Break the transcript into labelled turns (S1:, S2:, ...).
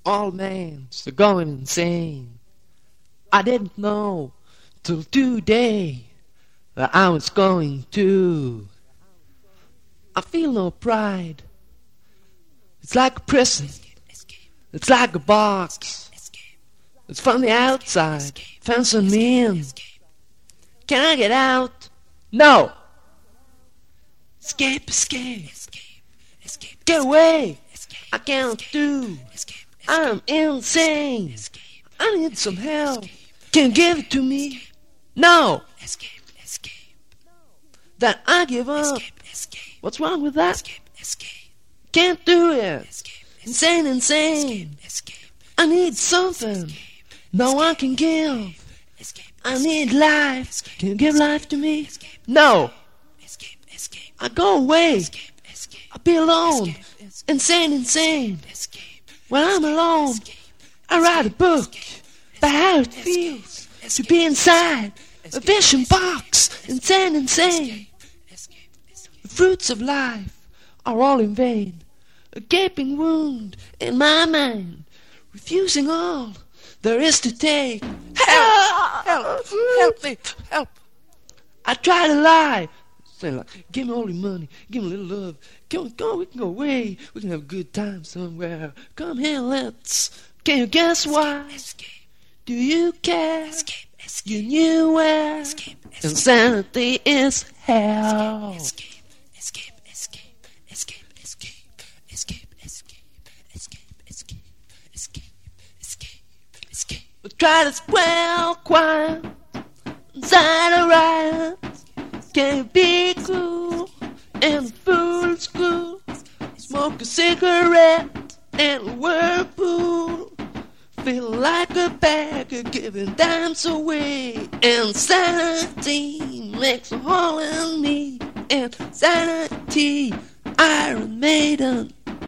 S1: All man's going insane. I didn't know till today that I was going to. I feel no pride. It's like a prison. It's like a box. It's from the outside, fencing me in. Can I get out? No. Escape, escape. Get away. I can't do. I'm insane. I need some help. Can you give it to me? No. Then I give up. What's wrong with that? Can't do it. Insane, insane. I need something no one can give. I need life. Can you give life to me? No. I go away. I'll be alone. Insane, insane. When I'm alone, I write a book about how it feels to be inside a vision box. Insane, insane. The fruits of life are all in vain. A gaping wound in my mind, refusing all there is to take. Help! Help! Help me! Help! I try to lie. Say like, give me all your money, give me a little love. Come on, we can go away. We can have a good time somewhere. Come here, let's. Can you guess why? Do you care? You knew where insanity is hell. We try to square quiet inside a riot. Can you be cool in a fool's school? Smoke a cigarette in a whirlpool. Feel like a beggar giving dimes away. Insanity makes a hole in me. Insanity, Iron Maiden.